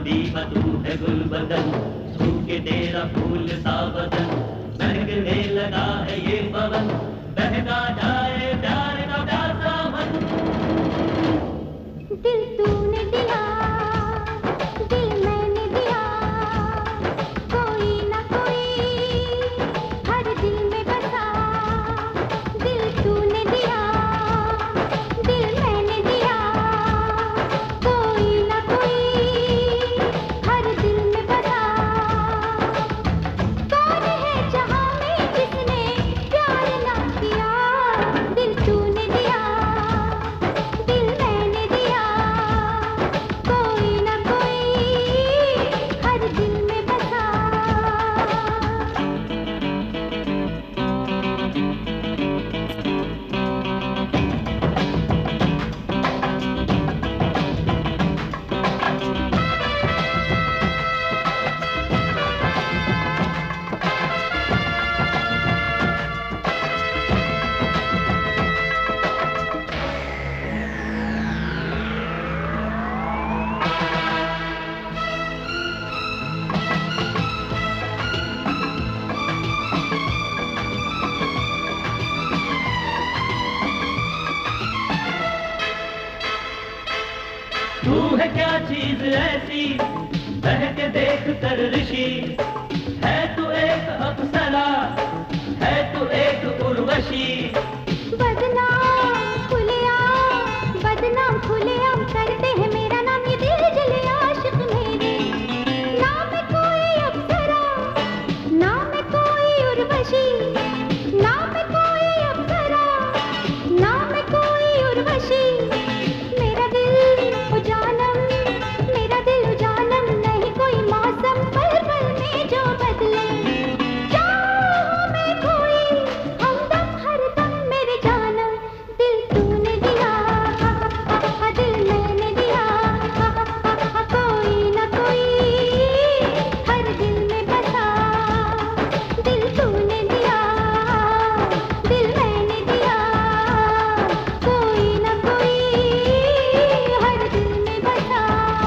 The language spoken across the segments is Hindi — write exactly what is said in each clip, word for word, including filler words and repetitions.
दीवा तू है गुल बदन, सूखे तेरा फूल सा बदन, महकने लगा है ये पवन, बहका जाए प्यार का प्यासा मन। दिल तूने दिया, दिल मैंने दिया, कोई ना कोई हर दिल में बसा। दिल तूने दिया, दिल मैंने दिया, कोई ना कोई हर दिल में बसा। कौन है जहां में जिसने प्यार ना किया। दिल तूने दिया, दिल मैंने दिया, कोई ना कोई हर दिल में बसा। तू है क्या चीज ऐसी, बह के देख कर ऋषि, है तू एक अप्सरा, है तू एक उर्वशी। बदनाम खुलेआम, बदनाम खुलेआम करते हैं मेरा नाम, ये दिल जले आशिक मेरे। ना मैं कोई अप्सरा, ना मैं कोई उर्वशी, ना मैं कोई अप्सरा, ना मैं कोई उर्वशी। मेरा दिल ओ जानम, मेरा दिल ओ जानम, नहीं कोई मौसम पल पल में जो बदले। चाहूं मैं कोई हमदम हरदम मेरे जानम। दिल तूने दिया, दिल मैंने दिया, कोई ना कोई हर दिल में बसा। दिल तूने दिया, दिल मैंने दिया, कोई ना कोई हर दिल में बसा।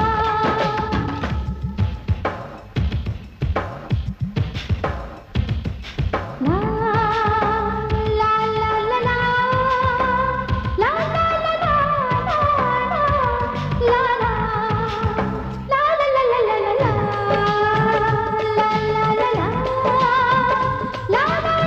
ला ला ला ला ला, ला ला ला ला, ला ला ला ला ला ला ला ला, ला ला ला ला, ला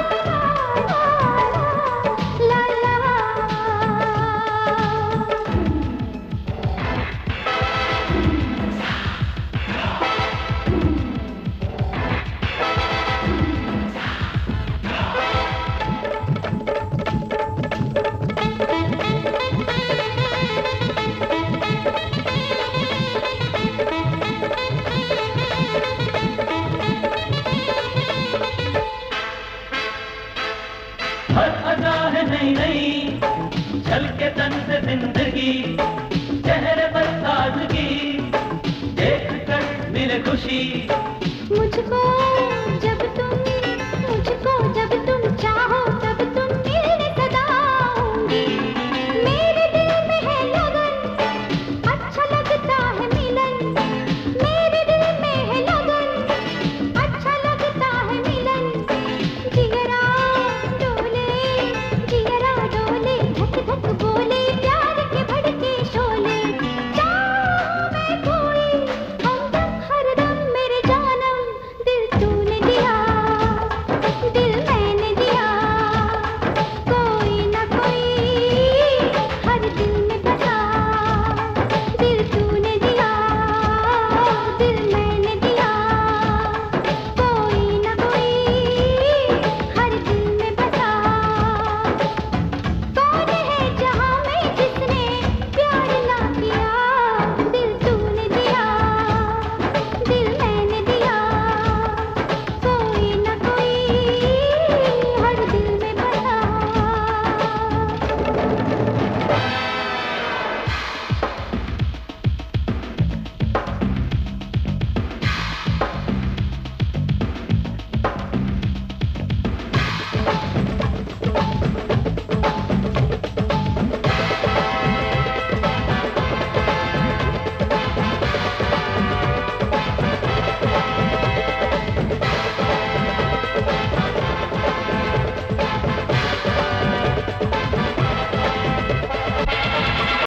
हर अदा है नई नई, झलके तन से जिंदगी, चेहरे पर ताजगी, देख कर मिले खुशी। मुझको